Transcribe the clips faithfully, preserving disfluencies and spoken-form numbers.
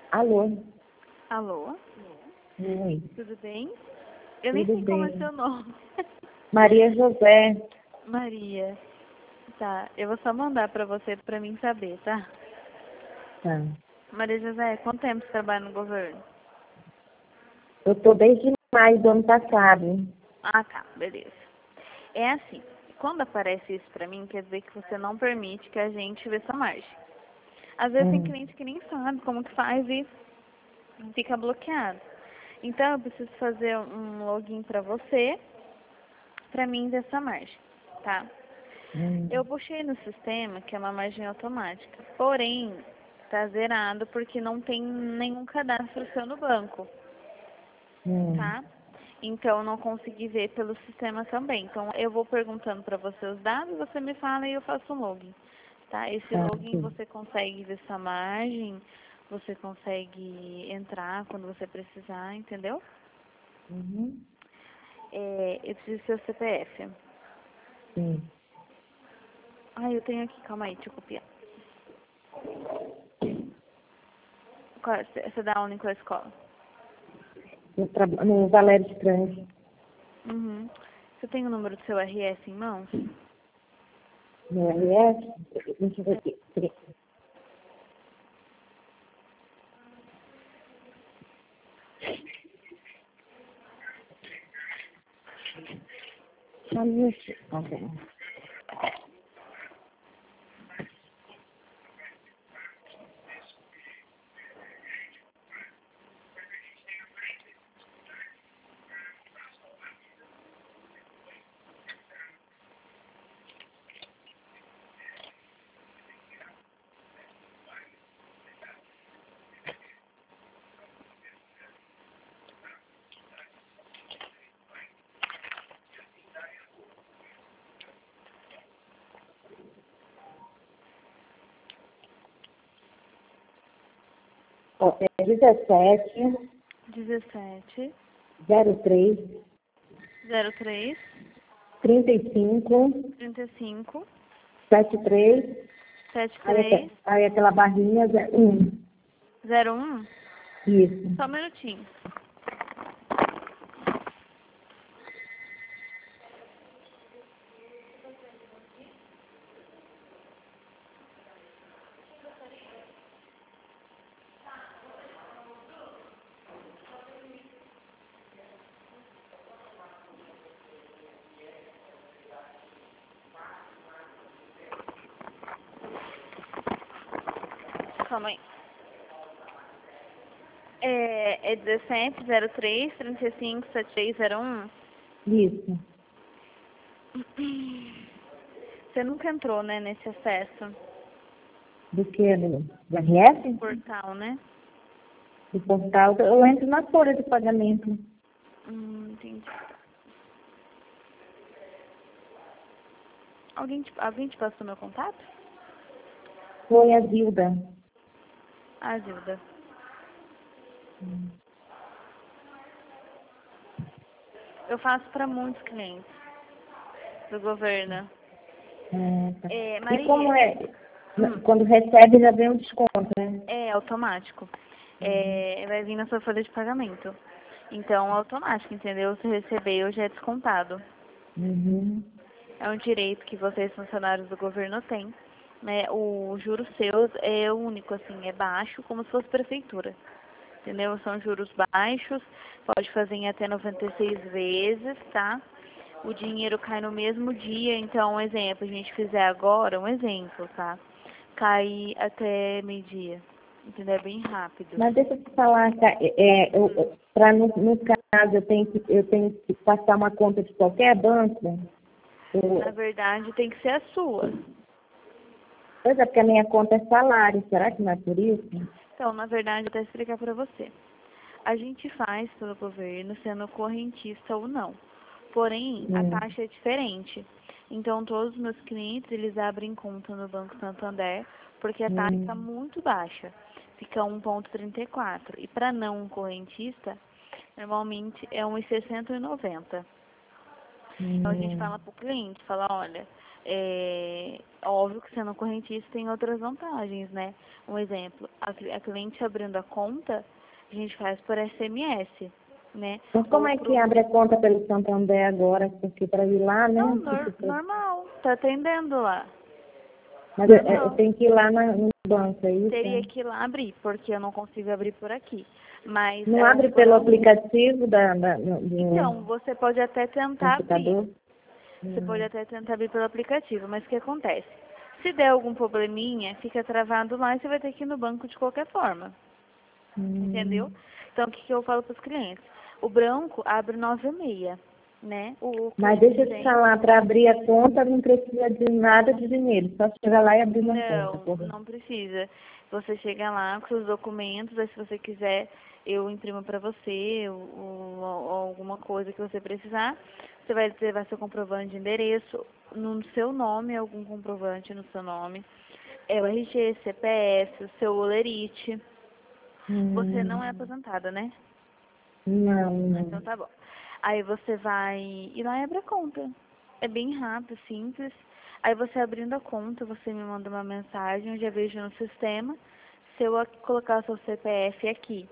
Alô? Alô? Oi. Tudo bem? Eu nem Tudo sei como é bem. seu nome. Maria José. Maria. Tá, eu vou só mandar pra você pra mim saber, tá? Tá. Maria José, quanto tempo você trabalha no governo? Eu tô desde maio do ano passado. Ah, tá, beleza. É assim, quando aparece isso pra mim, quer dizer que você não permite que a gente vê sua margem. Às vezes tem Hum. cliente que nem sabe como que faz e fica bloqueado. Então eu preciso fazer um login pra você, pra mim ver essa margem, tá? Hum. Eu puxei no sistema, que é uma margem automática, porém tá zerado porque não tem nenhum cadastro seu no banco, Hum. tá? Então eu não consegui ver pelo sistema também. Então eu vou perguntando para você os dados, você me fala e eu faço um login, tá? Esse Tá, login sim. você consegue ver sua margem, você consegue entrar quando você precisar, entendeu? Uhum. É, eu preciso do seu C P F. Sim. Ah, eu tenho aqui, calma aí, deixa eu copiar. Qual, você você dá aula em qual escola? Eu trabalho no Valério de Trânsito. Uhum. Você tem o número do seu R S em mãos? No R S. Deixa eu ver aqui. Peraí. Só um minutinho. Tá bom. Ó, é dezessete, dezessete, zero três, zero três, trinta e cinco, trinta e cinco, setenta e três, setenta e aí, aque- três, aí aquela barrinha, zero um. zero um. Isso. Só um minutinho. Calma aí. É, é dezessete, zero três, trinta e cinco, setenta e três, zero um. Isso. Você nunca entrou, né, nesse acesso Do que? Do, do R S? portal, né? Do portal. Eu entro na folha de pagamento. Hum, entendi. Alguém te, alguém te passou meu contato? Foi a Zilda. Ajuda. Eu faço para muitos clientes do governo. Ah, tá. É, E como Maria, é? hum, Quando recebe já vem um desconto, né? é automático. Uhum. É, vai vir na sua folha de pagamento. Então, é automático, entendeu? Se receber, já é descontado. Uhum. É um direito que vocês, funcionários do governo, têm. Né? O juros seus é único, assim, é baixo, como se fosse prefeitura. Entendeu? São juros baixos, pode fazer em até noventa e seis vezes, tá? O dinheiro cai no mesmo dia, então, um exemplo, a gente fizer agora, um exemplo, tá? Cai até meio-dia, entendeu? É bem rápido. Mas deixa eu te falar, tá? É, eu, eu- pra no, no caso, eu tenho, que, eu tenho que passar uma conta de qualquer banco. Na Eu, verdade, tem que ser a sua. pois é, porque a minha conta é salário. Será que não é por isso? Então, na verdade, eu vou até explicar pra você. A gente faz pelo governo, sendo correntista ou não. Porém, a Hum. taxa é diferente. Então, todos os meus clientes, eles abrem conta no Banco Santander, porque a taxa está Hum. muito baixa. Fica um vírgula trinta e quatro. E para não correntista, normalmente é um vírgula sessenta e noventa. Então, a gente Hum. fala para o cliente, fala, olha, É óbvio que sendo correntista tem outras vantagens, né? Um exemplo, a, a cliente abrindo a conta, a gente faz por S M S, né? Mas como Ou é pro... que abre a conta pelo Santander agora? Porque para ir lá, né? Não, nor Tipo, normal, tá atendendo lá. mas eu, eu Normal. tenho que ir lá na, no banco, é isso? Teria que ir lá abrir, porque eu não consigo abrir por aqui. Mas Não é, o abre pelo banco... aplicativo da, da, do Então, você pode até tentar abrir. computador? Você pode Hum. até tentar abrir pelo aplicativo, mas o que acontece? Se der algum probleminha, fica travado lá e você vai ter que ir no banco de qualquer forma. Entendeu? Hum. Então, o que, que eu falo para os clientes? O branco abre nove e meia, né? O Mas cliente deixa eu te vem... falar, para abrir a conta não precisa de nada de dinheiro, só chegar lá e abrir uma conta. Não, Porra. não precisa. Você chega lá com seus documentos, aí se você quiser, eu imprimo para você, ou, ou- ou alguma coisa que você precisar. Você vai levar seu comprovante de endereço, no seu nome, algum comprovante no seu nome. É o R G, C P F, o seu olerite. Você não é Hum. aposentada, né? Não, Então não. tá bom. Aí você vai ir lá e abre a conta. É bem rápido, simples. Aí você abrindo a conta, você me manda uma mensagem, eu já vejo no sistema. Se eu aqui colocar o seu C P F aqui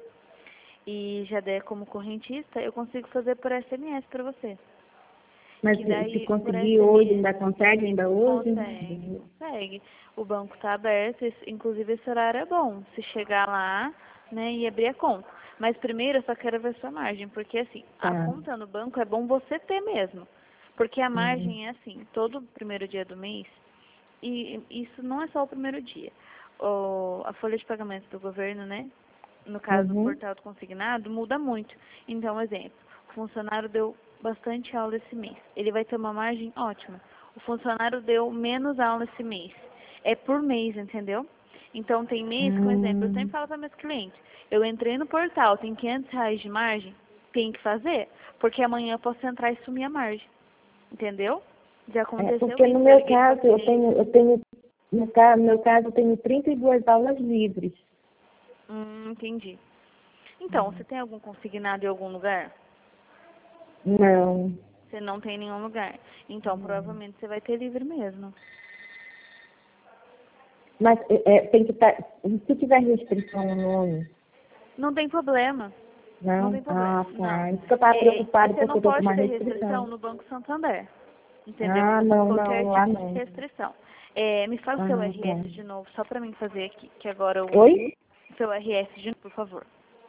e já der como correntista, eu consigo fazer por S M S para você. Mas Que se, se daí, por conseguir hoje, S M S, ainda consegue ainda hoje? consegue, consegue. O banco está aberto, esse- inclusive esse horário é bom. Se chegar lá, né, e abrir a conta. Mas primeiro eu só quero ver sua margem, porque assim, a Tá. conta no banco é bom você ter mesmo. Porque a Hum. margem é assim, todo primeiro dia do mês, e isso não é só o primeiro dia. O, a folha de pagamento do governo, né, no caso do Uhum. portal do consignado, muda muito. Então, exemplo, o funcionário deu bastante aula esse mês. Ele vai ter uma margem ótima. O funcionário deu menos aula esse mês. É por mês, entendeu? Então, tem mês, por exemplo, eu sempre Hum. falo para meus clientes, eu entrei no portal, tem quinhentos reais de margem, tem que fazer, porque amanhã eu posso entrar e sumir a margem. Entendeu? Já É, aconteceu porque no isso, eu meu liguei para caso, eu cliente. tenho, eu tenho, no ca- no meu caso, eu tenho trinta e duas aulas livres. Hum, entendi. Então, você tem algum consignado em algum lugar? Não. Você não tem em nenhum lugar. Então, provavelmente você vai ter livre mesmo. Mas é, é, tem que estar. Se tiver restrição no nome, Não tem problema. Não não? tem problema. Ah, Não. tá. Isso que eu estava É, preocupada você porque não eu tô com pode uma ter restrição restrição. no Banco Santander. Entendeu? Ah, não, Qualquer não, lá tipo de não. restrição. É, me fala o seu Ah, R S de tá. novo, só para mim fazer aqui, que agora o Oi? seu R S de novo, por favor.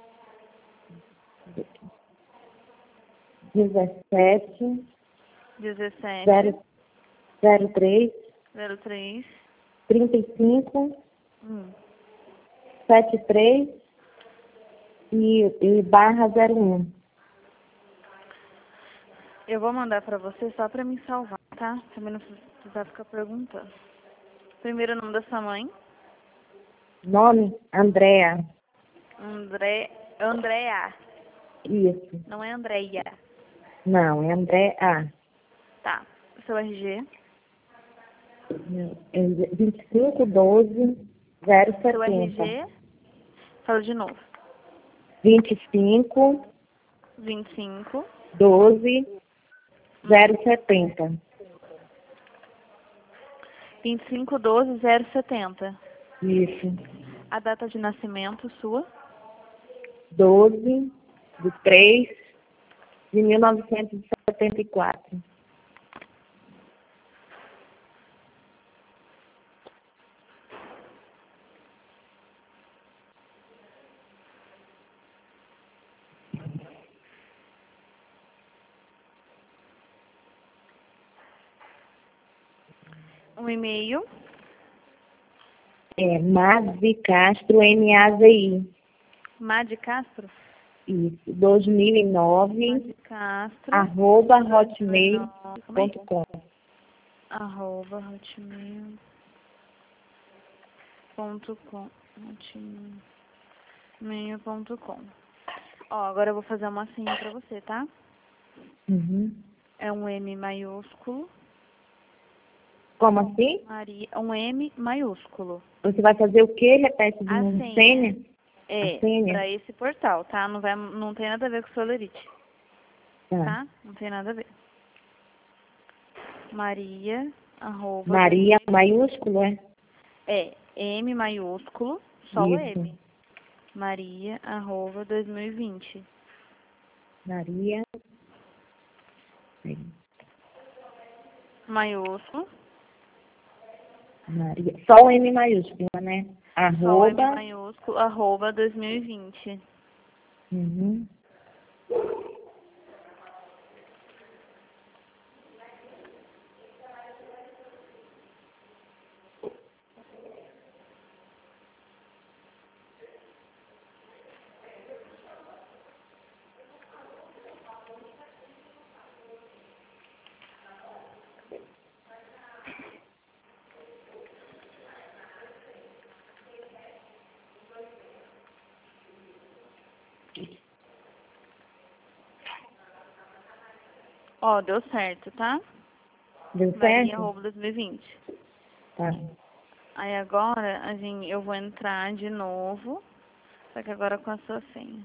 dezessete, dezessete, zero, zero três, zero três, trinta e cinco, hum. setenta e três e, e barra zero um. Eu vou mandar pra você só pra me salvar, tá? Também não precisa ficar perguntando. Primeiro nome da sua mãe. Nome? Andréa. André, Andréa. Isso. Não é Andréia. Não, é Andréa. Tá. Seu R G. É vinte e cinco, doze, zero Seu R setenta. G. Fala de novo. vinte e cinco, vinte e cinco. doze, zero setenta. vinte e cinco, doze, zero setenta. Isso. A data de nascimento sua. doze de três de mil novecentos e setenta e quatro. Um e-mail. É Mazi Castro, M A Z I. Mad Castro. Isso. dois mil e nove, Mad Castro. arroba dois mil e hotmail nove. Calma aí. ponto com. Arroba hotmail ponto com. hotmail ponto com. Ó, agora eu vou fazer uma senha pra você, tá? Uhum. É um M maiúsculo. Como assim? Maria, um M maiúsculo. Você vai fazer o quê? Repete de A novo. senha Senha? A é senha? pra esse portal, tá? Não, vai, não tem nada a ver com o Solerite, Tá. tá? Não tem nada a ver. Maria arroba Maria maiúsculo, é? É, M maiúsculo, só o Isso. M. Maria, arroba dois mil e vinte. Maria. Maiúsculo. Maria. Só o M maiúsculo, né? Só o M Arroba. maiúsculo, arroba dois mil e vinte. Uhum. Ó, deu certo, tá? Deu Maria, certo? arroba dois mil e vinte. Tá. Aí agora, a gente, eu vou entrar de novo, só que agora com a sua senha.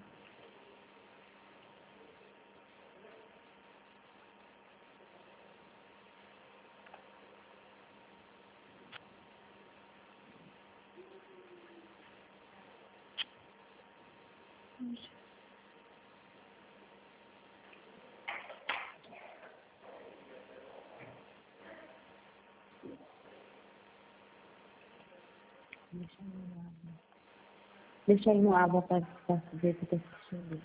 Deixa aí no aba para ver que eu tô assistindo.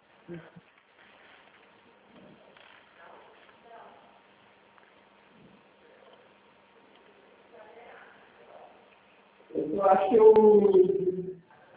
Eu acho que eu...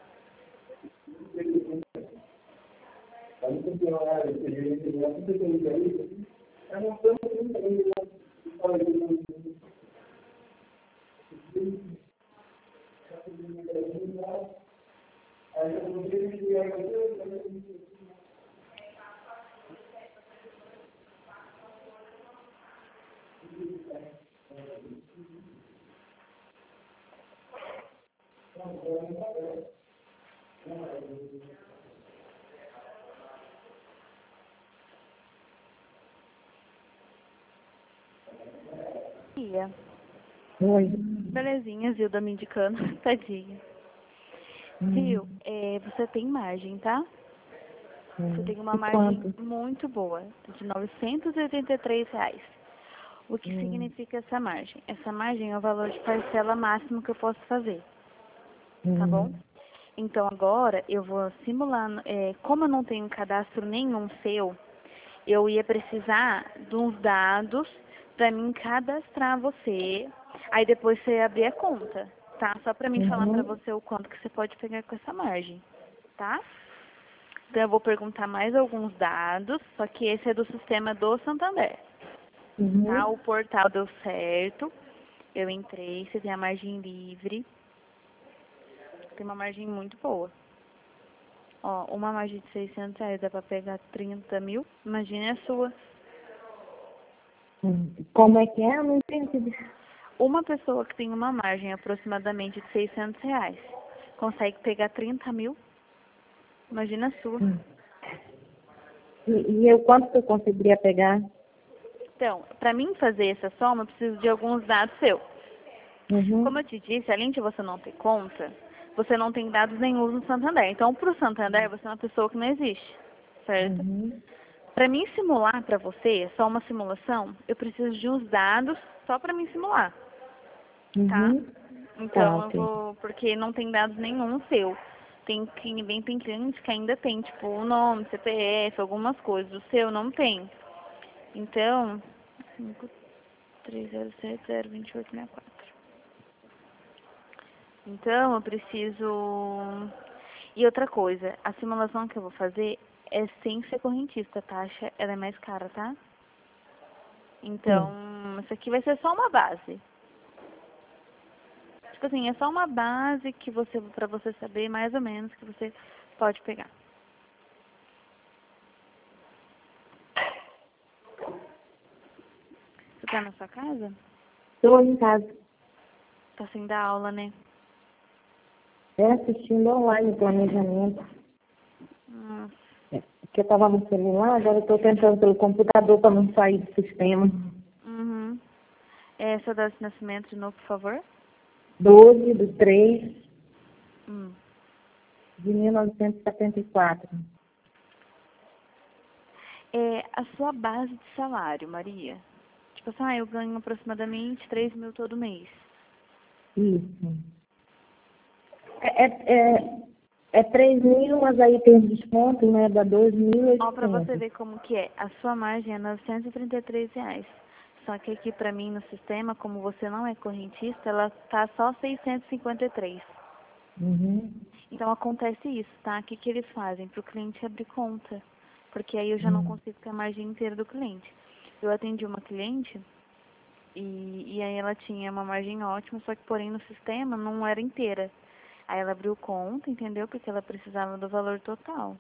Tia, Oi. belezinha, Zilda me indicando, tadinha. Viu? É, você tem margem, tá? Você tem uma E margem quanto? muito boa, de novecentos e oitenta e três reais. O que Hum. significa essa margem? Essa margem é o valor de parcela máximo que eu posso fazer, tá Hum. bom? Então agora eu vou simular, é, como eu não tenho cadastro nenhum seu, eu ia precisar de uns dados para mim cadastrar você, aí depois você abrir a conta, tá? Só para mim falar para Uhum. você o quanto que você pode pegar com essa margem, tá? Então eu vou perguntar mais alguns dados, só que esse é do sistema do Santander, tá? Uhum. O portal deu certo, eu entrei, você tem a margem livre, tem uma margem muito boa. Ó, uma margem de seiscentos reais dá pra pegar trinta mil, imagine a sua. Hum. Como é que é? Eu não entendi. Uma pessoa que tem uma margem aproximadamente de seiscentos reais consegue pegar trinta mil, imagina a sua. Hum. E, e eu quanto que eu conseguiria pegar? Então, para mim fazer essa soma, eu preciso de alguns dados seus. Uhum. Como eu te disse, além de você não ter conta, você não tem dados nenhum no Santander. Então, para o Santander, você é uma pessoa que não existe, certo? Uhum. Para mim simular para você, só uma simulação, eu preciso de uns dados só para mim simular, tá? Uhum. Tá, Então, eu ok. vou... Porque não tem dados nenhum seu. Tem, quem bem tem cliente que ainda tem, tipo, o nome, C P F, algumas coisas. O seu não tem. Então, cinco três zero sete zero dois oito seis quatro. Então, eu preciso... E outra coisa, a simulação que eu vou fazer é sem ser correntista, a taxa ela é mais cara, tá? Então, Sim. isso aqui vai ser só uma base. Tipo assim, é só uma base que você, pra você saber mais ou menos que você pode pegar. Você tá na sua casa? Estou em casa. Tá sem dar aula, né? É assistindo online o planejamento. Hum, É, porque eu estava no celular, agora eu estou tentando pelo computador para não sair do sistema. Uhum. É, seu data de nascimento de novo, por favor. doze de três Hum. de mil novecentos e setenta e quatro. É a sua base de salário, Maria. Tipo assim, ah, eu ganho aproximadamente três mil todo mês. Isso. É, é, é, é três mil, mas aí tem desconto, né? Dá dois mil e Ó, pra você oitocentos. ver como que é. A sua margem é novecentos e trinta e três reais. Só que aqui pra mim no sistema, como você não é correntista, ela tá só seiscentos e cinquenta e três. Uhum. Então acontece isso, tá? O que que eles fazem? Pro cliente abrir conta. Porque aí eu já não Hum. consigo ter a margem inteira do cliente. Eu atendi uma cliente e, e aí ela tinha uma margem ótima, só que porém no sistema não era inteira. Aí ela abriu conta, entendeu? Porque ela precisava do valor total.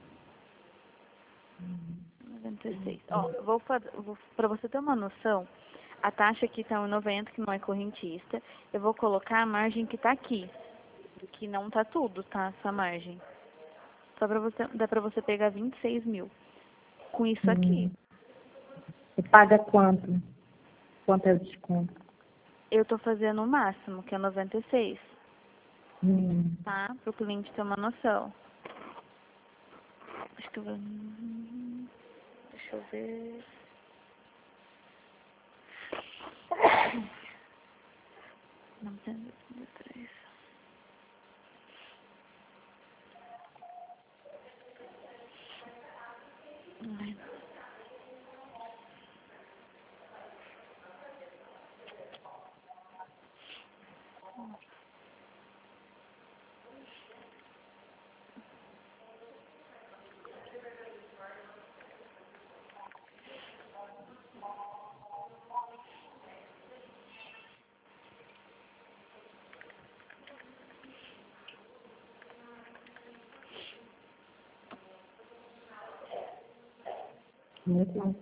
noventa e seis. Ó, eu vou, fa- vou para você ter uma noção, a taxa aqui tá um e noventa, que não é correntista. Eu vou colocar a margem que tá aqui, que não tá tudo, tá? Essa margem. Só pra você, dá pra você pegar vinte e seis mil. Com isso aqui, Hum. Você paga quanto? Quanto é o desconto? eu tô fazendo o máximo, que é noventa e seis, Hum. tá? Pro cliente ter uma noção. Acho que eu vou... Deixa eu ver... novecentos e trinta e três. Ai, Muito bom.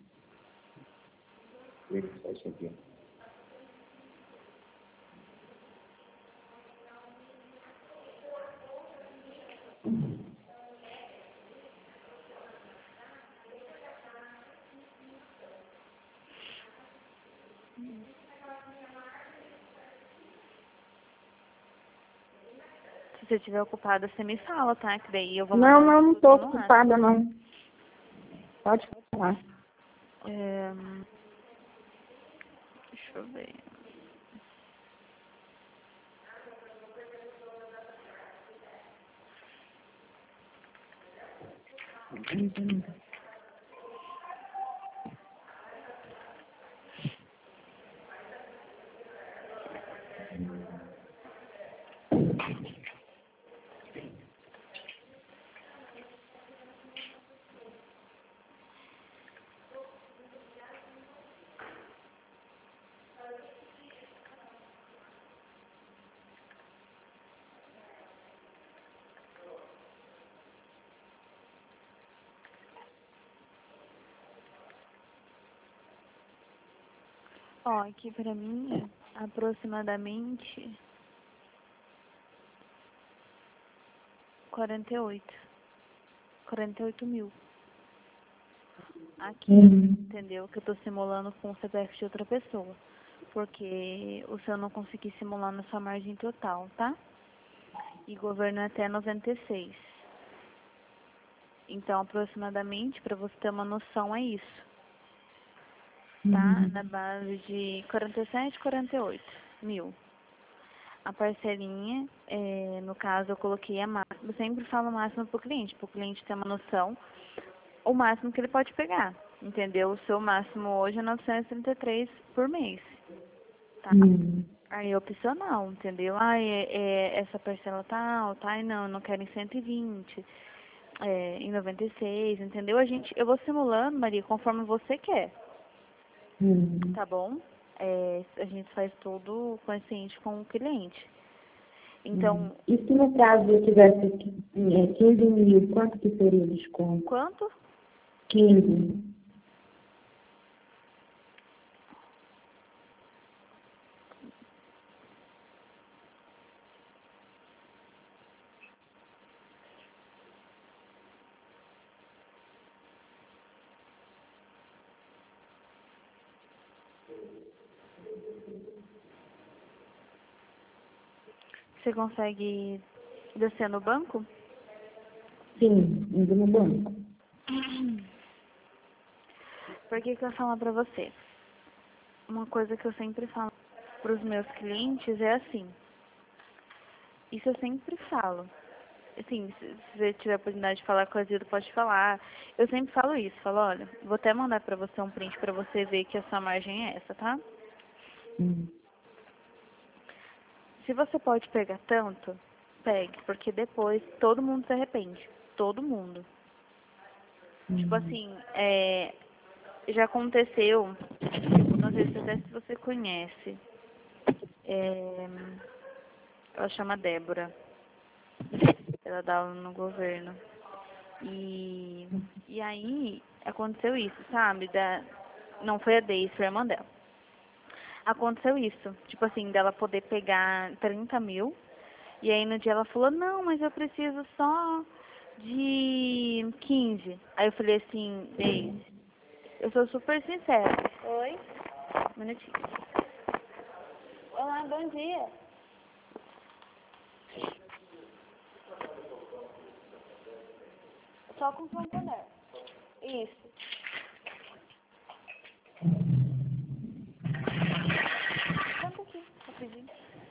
se você estiver ocupada, você me fala, tá? Que daí eu vou Não, mandar não, não tudo estou no ar. ocupada, não. Pode falar. É, deixa eu ver. Ó, aqui pra mim é aproximadamente quarenta e oito. quarenta e oito mil. Aqui, Uhum. entendeu? Que eu tô simulando com o C P F de outra pessoa. Porque o seu não consegui simular na sua margem total, tá? E governo é até noventa e seis. Então, aproximadamente, pra você ter uma noção, é isso. Tá? Uhum. Na base de quarenta e sete, quarenta e oito mil. A parcelinha, é, no caso, eu coloquei a máxima. Eu sempre falo o máximo pro cliente, pro cliente ter uma noção, o máximo que ele pode pegar. Entendeu? O seu máximo hoje é novecentos e trinta e três por mês. Tá? Uhum. Aí é opcional, entendeu? Ah, é, é, essa parcela tá alta, ai não, eu não quero em cento e vinte, é, em noventa e seis, entendeu? A gente, eu vou simulando, Maria, conforme você quer. Uhum. Tá bom? É, a gente faz tudo consciente com o cliente. Uhum. Então, E se no caso eu tivesse é, quinze mil, quanto que seria o desconto? quanto? quinze. Você consegue descer no banco? Sim, indo no banco. Por que que eu falo pra você? Uma coisa que eu sempre falo pros meus clientes é assim. Isso eu sempre falo. Assim, se se você tiver a oportunidade de falar com a Zilda, pode falar. Eu sempre falo isso. Falo, olha, vou até mandar pra você um print pra você ver que a sua margem é essa, tá? Hum. Se você pode pegar tanto, pegue. Porque depois todo mundo se arrepende. Todo mundo. Hum. Tipo assim, é, já aconteceu, tipo, não sei se até se você conhece. É, ela chama Débora. Ela dá aula no governo. E, e aí aconteceu isso, sabe? Da, não foi a Deise, foi a irmã dela. Aconteceu isso, tipo assim, dela poder pegar trinta mil. E aí no dia ela falou, não, mas eu preciso só de quinze. Aí eu falei assim, Deise, eu sou super sincera. Oi? Um minutinho. Olá, bom dia. Só com o Santander. Isso. Senta aqui, rapidinho.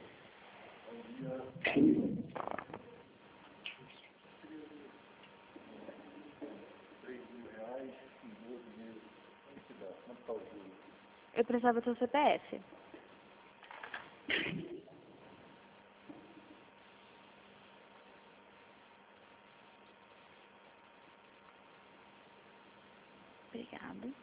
Eu precisava do seu C P F. Obrigada.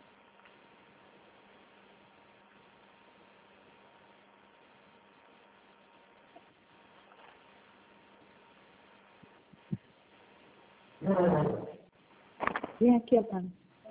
Vem aqui, Otávio.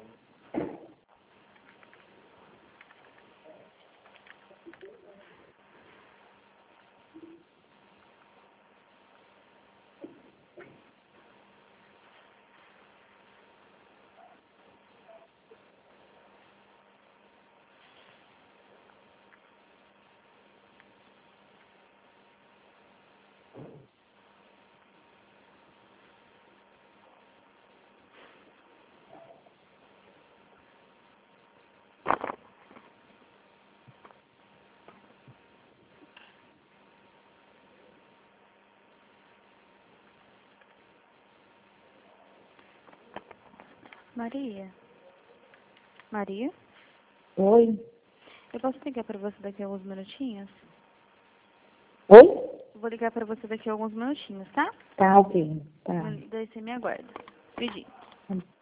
Maria? Maria? Oi? Eu posso ligar pra você daqui a alguns minutinhos? Oi? Eu vou ligar pra você daqui a alguns minutinhos, tá? Tá, ok. Tá. Daí você me aguarda. Pedi.